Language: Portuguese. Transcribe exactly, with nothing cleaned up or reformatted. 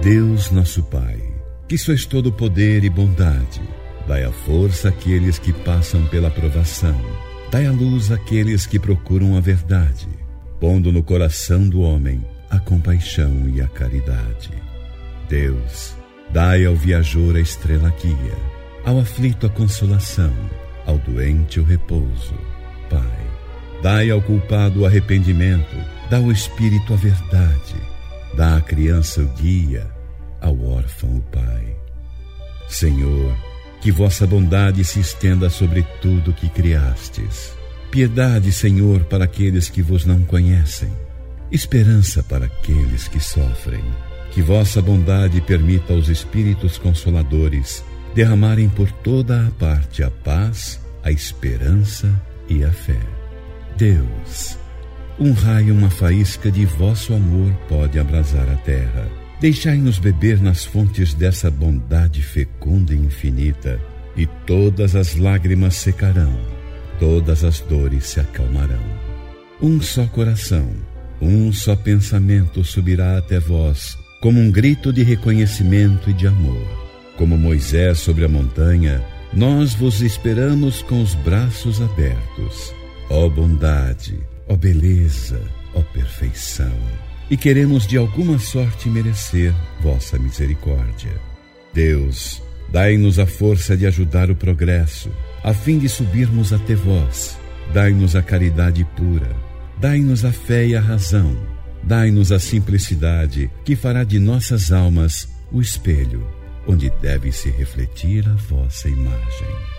Deus nosso Pai, que sois todo poder e bondade, dai a força àqueles que passam pela provação, dai a luz àqueles que procuram a verdade, pondo no coração do homem a compaixão e a caridade. Deus, dai ao viajor a estrela guia, ao aflito a consolação, ao doente o repouso. Pai, dai ao culpado o arrependimento, dá ao espírito a verdade, dá à criança o guia, ao órfão o Pai. Senhor, que vossa bondade se estenda sobre tudo que criastes. Piedade, Senhor, para aqueles que vos não conhecem. Esperança para aqueles que sofrem. Que vossa bondade permita aos Espíritos Consoladores derramarem por toda a parte a paz, a esperança e a fé. Deus, um raio, uma faísca de vosso amor pode abrasar a terra. Deixai-nos beber nas fontes dessa bondade fecunda e infinita, e todas as lágrimas secarão, todas as dores se acalmarão. Um só coração, um só pensamento subirá até vós, como um grito de reconhecimento e de amor. Como Moisés sobre a montanha, nós vos esperamos com os braços abertos. Ó bondade, ó beleza, ó perfeição. E queremos de alguma sorte merecer vossa misericórdia. Deus, dai-nos a força de ajudar o progresso, a fim de subirmos até vós. Dai-nos a caridade pura, dai-nos a fé e a razão, dai-nos a simplicidade que fará de nossas almas o espelho, onde deve se refletir a vossa imagem.